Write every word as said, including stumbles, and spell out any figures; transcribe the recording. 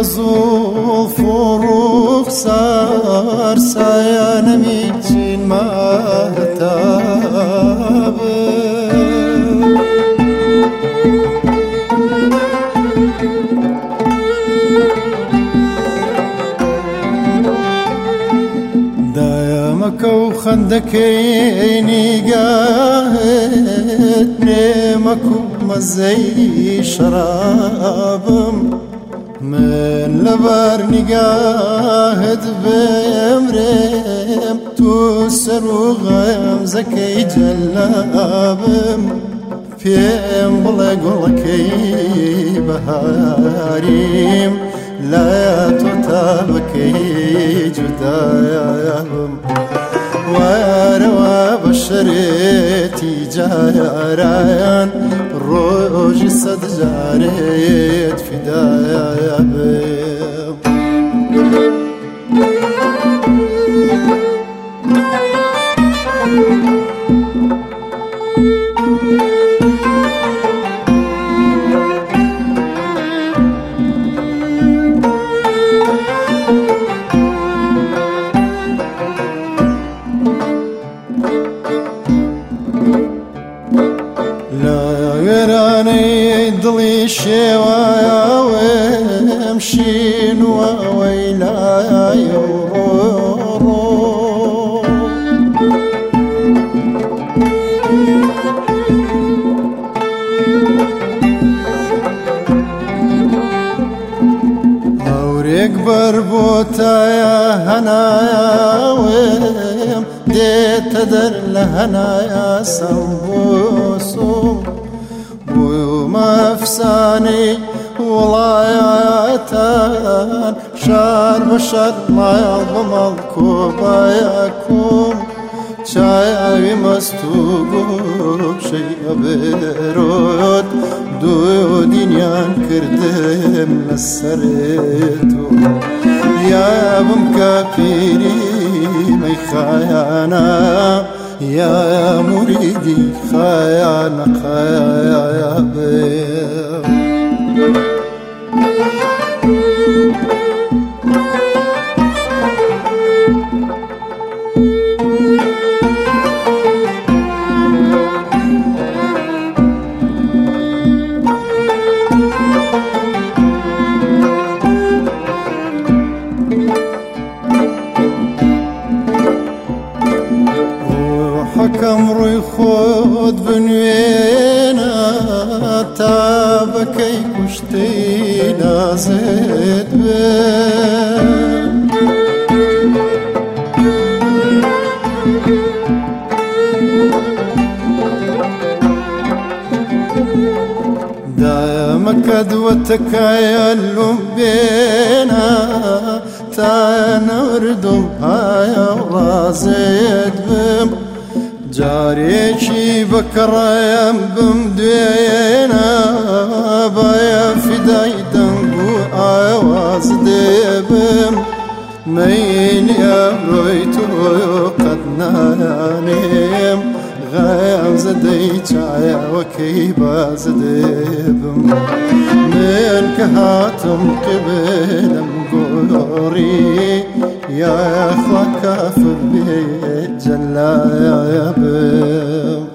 زول فروخ سار سايانا ميتين مهتاب دايمك وخندكيني قاهد نيمك ومزي شرابم من لبرني قاهد بمريم توسر وغيم زكي جلابم فيم بلقلكي بهاريم لا تطابكي جدايم واروا بشريتي جايران روجي صد جاريت فدايا بيم غيراني ضلي شوايا وامشين وويلا يورو اوريك بربوتا يا هنايا وام ديت در لهنايا سنبوسو وما فساني ولاياتان شار بشر ما يضم الكوباياكم شاي مستوب شيء برود دو دنيان كردم لسريتو يا بمكافيري مي خيانا يا مريدي خيانا خيا بيم حكم روي خود بنوينا تابكي كشتي لازد بين دايمك دوتك يلوم بينا تنردم هاي رازد بم جاريشي بكرايم بمدينا بايا فداي دنقو آواز ديبم مين يا رويتو قد نانيم غايم زدي جايا وكيبا زديبم من كهاتم قبلم قوري يا أخوة كافر بيت جلا يا بيم